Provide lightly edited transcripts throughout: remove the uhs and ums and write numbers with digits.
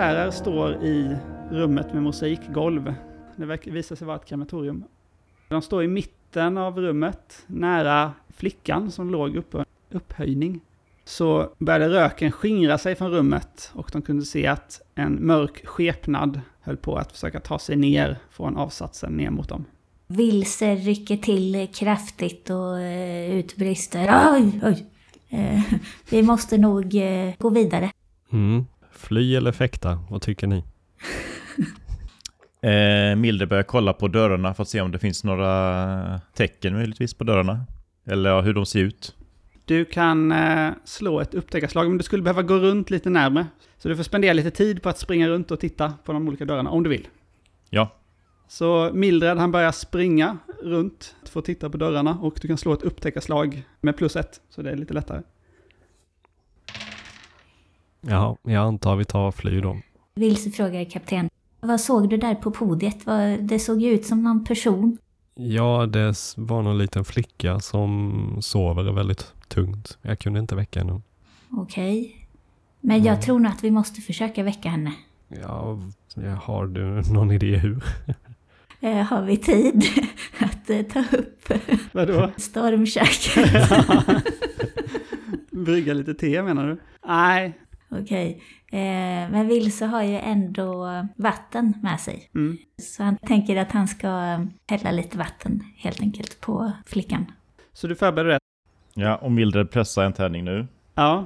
karaktärer står i rummet med mosaikgolv. Det visar sig vara ett krematorium. De står i mitten av rummet, nära flickan som låg uppe på upphöjning. Så började röken skingra sig från rummet och de kunde se att en mörk skepnad höll på att försöka ta sig ner från avsatsen ner mot dem. Vilse rycker till kraftigt och utbrister. Oj. Vi måste nog gå vidare. Fly eller fäkta, vad tycker ni? Mildred börjar kolla på dörrarna för att se om det finns några tecken möjligtvis på dörrarna. Eller hur de ser ut. Du kan slå ett upptäckarslag, men du skulle behöva gå runt lite närmare. Så du får spendera lite tid på att springa runt och titta på de olika dörrarna om du vill. Ja. Så Mildred, han börjar springa runt för att titta på dörrarna och du kan slå ett upptäckarslag med +1, så det är lite lättare. Ja, jag antar vi tar fly då. Vilse frågar kapten. Vad såg du där på podiet? Det såg ju ut som någon person. Ja, det var någon liten flicka som sover väldigt tungt. Jag kunde inte väcka henne. Okej. Men jag tror nog att vi måste försöka väcka henne. Ja, har du någon idé hur? Har vi tid att ta upp stormköket? Brygga lite te menar du? Nej. Okej. Men Vilse har ju ändå vatten med sig. Så han tänker att han ska hälla lite vatten helt enkelt på flickan. Så du förbereder det? Ja, och Mildred pressar en tärning nu. Ja.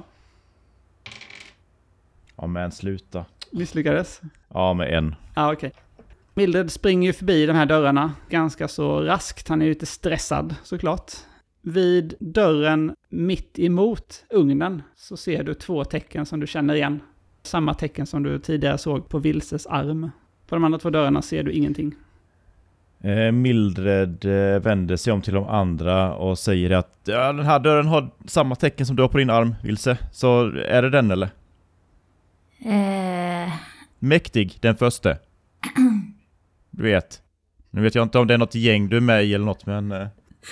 Ja, men sluta. Misslyckades? Ja, med 1. Ja, okej. Mildred springer ju förbi de här dörrarna ganska så raskt. Han är lite stressad såklart. Vid dörren mitt emot ugnen så ser du 2 tecken som du känner igen. Samma tecken som du tidigare såg på Vilses arm. På de andra 2 dörrarna ser du ingenting. Mildred vänder sig om till de andra och säger att den här dörren har samma tecken som du har på din arm, Vilse. Så är det den eller? Mäktig, den första. Du vet. Nu vet jag inte om det är något gäng du är med i eller något, men...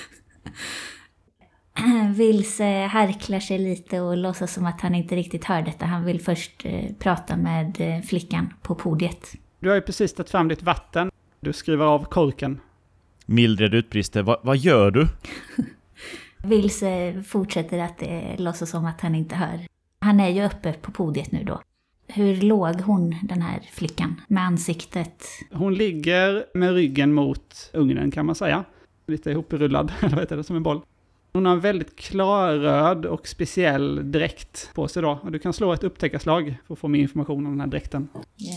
Vilse harklar sig lite och låtsas som att han inte riktigt hör detta. Han vill först prata med flickan på podiet. Du har ju precis tagit fram ditt vatten. Du skruvar av korken. Mildred utbrister. Vad gör du? Vilse fortsätter att låtsas som att han inte hör. Han är ju uppe på podiet nu då. Hur låg hon, den här flickan, med ansiktet? Hon ligger med ryggen mot ugnen kan man säga. Lite ihoprullad, eller vad heter det, som en boll. Hon har en väldigt klarröd och speciell dräkt på sig då. Och du kan slå ett upptäckarslag för att få mer information om den här dräkten. Yeah.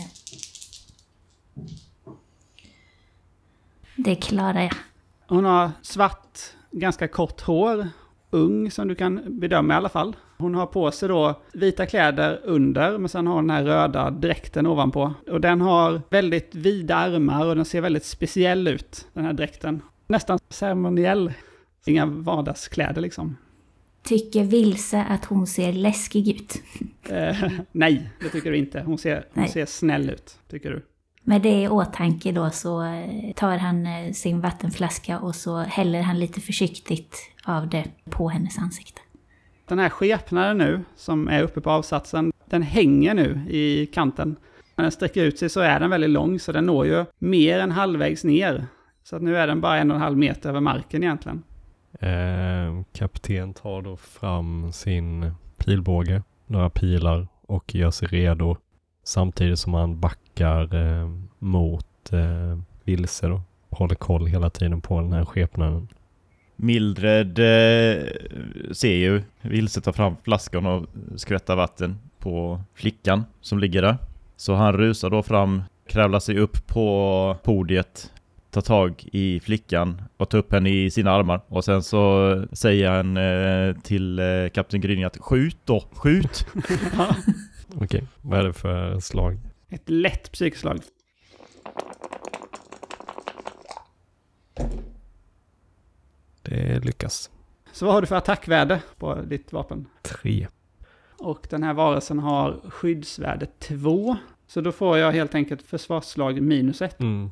Det klarar jag. Hon har svart, ganska kort hår. Ung som du kan bedöma i alla fall. Hon har på sig då vita kläder under, men sen har den här röda dräkten ovanpå. Och den har väldigt vida armar och den ser väldigt speciell ut, den här dräkten. Nästan ceremoniell. Inga vardagskläder liksom. Tycker Vilse att hon ser läskig ut? Nej, det tycker du inte. Hon ser snäll ut, tycker du. Med det i åtanke då så tar han sin vattenflaska och så häller han lite försiktigt av det på hennes ansikte. Den här skepnaden nu som är uppe på avsatsen, den hänger nu i kanten. När den sträcker ut sig så är den väldigt lång så den når ju mer än halvvägs ner. Så att nu är den bara 1,5 meter över marken egentligen. Kapten tar då fram sin pilbåge, några pilar och gör sig redo samtidigt som han backar mot Vilse då. Håller koll hela tiden på den här skepnaden. Mildred ser ju Vilse ta fram flaskan och skvätta vatten på flickan som ligger där. Så han rusar då fram, kravlar sig upp på podiet, tar tag i flickan och tar upp henne i sina armar. Och sen så säger han till kapten Gryning att skjut då, skjut! Okej, vad är det för slag? Ett lätt psykslag. Det lyckas. Så vad har du för attackvärde på ditt vapen? 3. Och den här varelsen har skyddsvärde 2. Så då får jag helt enkelt försvarsslag -1. Mm.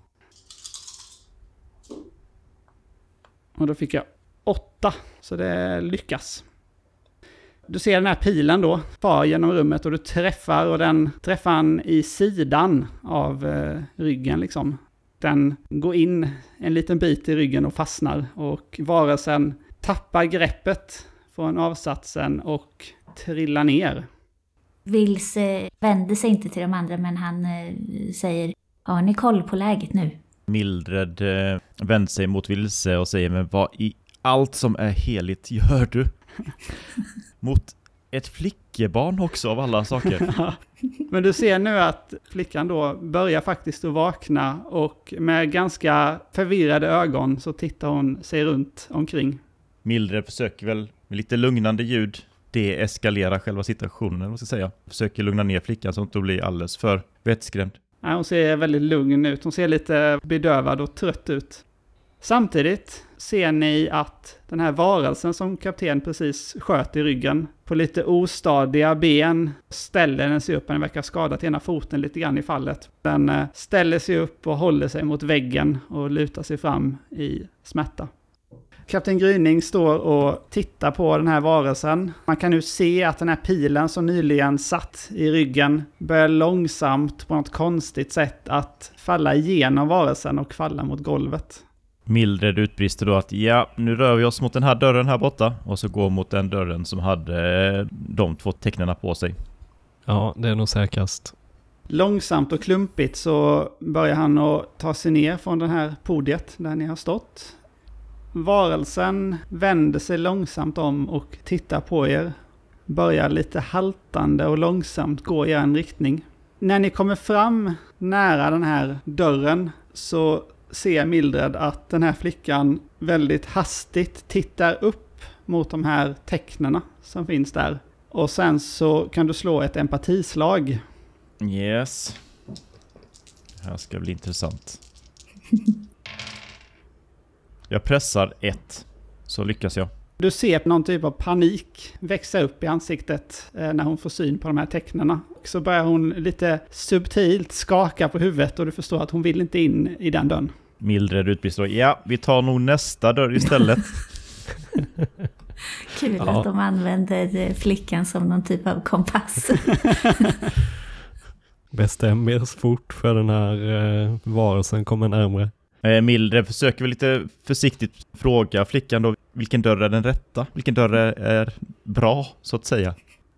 Och då fick jag 8. Så det lyckas. Du ser den här pilen då, far genom rummet och du träffar, och den träffar han i sidan av ryggen liksom. Den går in en liten bit i ryggen och fastnar, och varelsen tappar greppet från avsatsen och trillar ner. Vilse vänder sig inte till de andra, men han säger, har ni koll på läget nu? Mildred vänder sig mot Vilse och säger, men vad i allt som är heligt gör du? Mot ett flickebarn också av alla saker. Men du ser nu att flickan då börjar faktiskt att vakna, och med ganska förvirrade ögon så tittar hon sig runt omkring. Mildred försöker väl med lite lugnande ljud deeskalera själva situationen, vad ska jag säga. Försöker lugna ner flickan så att hon blir alldeles för vettskrämd. Nej, hon ser väldigt lugn ut. Hon ser lite bedövad och trött ut. Samtidigt ser ni att den här varelsen som kapten precis sköt i ryggen, på lite ostadiga ben ställer den sig upp. Den verkar skadat ena foten lite grann i fallet. Den ställer sig upp och håller sig mot väggen och lutar sig fram i smärta. Kapten Gryning står och tittar på den här varelsen. Man kan nu se att den här pilen som nyligen satt i ryggen börjar långsamt på något konstigt sätt att falla igenom varelsen och falla mot golvet. Mildred utbrister då att ja, nu rör vi oss mot den här dörren här borta, och så går mot den dörren som hade de 2 tecknarna på sig. Ja, det är nog säkrast. Långsamt och klumpigt så börjar han att ta sig ner från den här podiet där ni har stått. Varelsen vänder sig långsamt om och tittar på er. Börjar lite haltande och långsamt gå i en riktning. När ni kommer fram nära den här dörren så ser Mildred att den här flickan väldigt hastigt tittar upp mot de här tecknena som finns där. Och sen så kan du slå ett empatislag. Yes. Det här ska bli intressant. Jag pressar 1, så lyckas jag. Du ser någon typ av panik växa upp i ansiktet när hon får syn på de här tecknena. Så börjar hon lite subtilt skaka på huvudet, och du förstår att hon vill inte in i den dörren. Mildred utbrister, ja, vi tar nog nästa dörr istället. Kul att de använder flickan som någon typ av kompass. Bestäm er fort, för den här varelsen kommer närmare. Mildred försöker väl lite försiktigt fråga flickan då, vilken dörr är den rätta? Vilken dörr är bra, så att säga?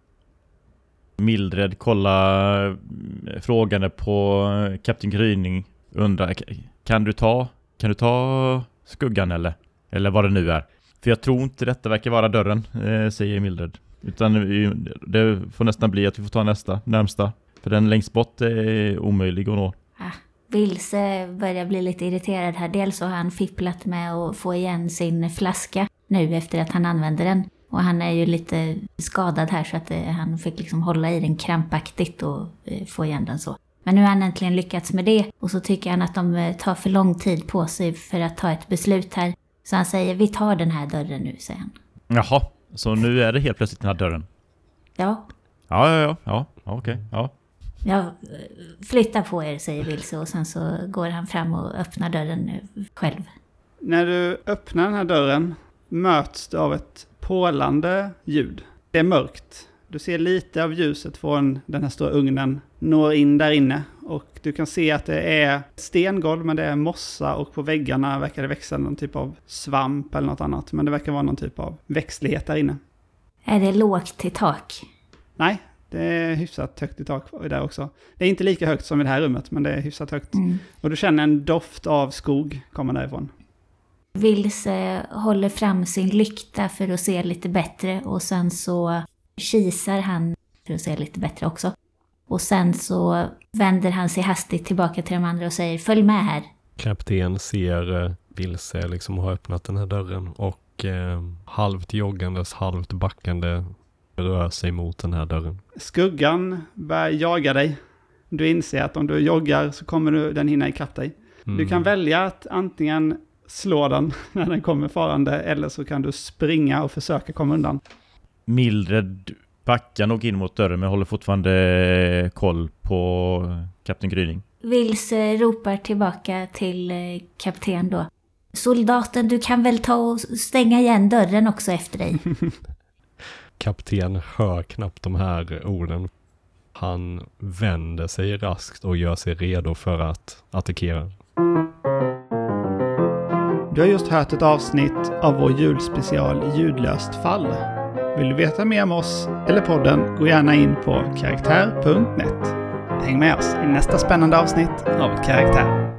Mildred kollar frågande på kapten Gryning, undrar, kan du ta skuggan eller vad det nu är? För jag tror inte detta verkar vara dörren, säger Mildred. Utan det får nästan bli att vi får ta närmsta. För den längst bort är omöjlig att nå. Vilse börjar bli lite irriterad här. Dels har han fipplat med att få igen sin flaska nu efter att han använder den. Och han är ju lite skadad här, så att han fick liksom hålla i den krampaktigt och få igen den så. Men nu har han äntligen lyckats med det, och så tycker han att de tar för lång tid på sig för att ta ett beslut här. Så han säger, vi tar den här dörren nu, säger han. Jaha, så nu är det helt plötsligt den här dörren? Ja. Ja, okej, ja. Ja, flytta på er, säger Vilse, och sen så går han fram och öppnar dörren själv. När du öppnar den här dörren möts du av ett pålande ljud. Det är mörkt. Du ser lite av ljuset från den här stora ugnen når in där inne, och du kan se att det är stengolv, men det är mossa, och på väggarna verkar det växa någon typ av svamp eller något annat, men det verkar vara någon typ av växtlighet där inne. Är det lågt till tak? Nej, det är hyfsat högt i tak där också. Det är inte lika högt som i det här rummet, men det är hyfsat högt. Och du känner en doft av skog komma därifrån. Vilse håller fram sin lykta för att se lite bättre, och sen så kisar han för att se lite bättre också. Och sen så vänder han sig hastigt tillbaka till de andra och säger, följ med här. Kapten ser Vilse liksom har öppnat den här dörren, och halvt joggandes, halvt backande rör sig mot den här dörren. Skuggan börjar jaga dig. Du inser att om du joggar så kommer den hinna ikapp dig. Du kan välja att antingen slå den när den kommer farande, eller så kan du springa och försöka komma undan. Mildred backar nog in mot dörren, men håller fortfarande koll på kapten Gryning. Vilse ropar tillbaka till kapten då. Soldaten, du kan väl ta och stänga igen dörren också efter dig? Kapten hör knappt de här orden. Han vänder sig raskt och gör sig redo för att attackera. Du har just hört ett avsnitt av vår julspecial Ljudlöst fall. Vill du veta mer om oss eller podden, gå gärna in på karaktär.net. Häng med oss i nästa spännande avsnitt av Karaktär.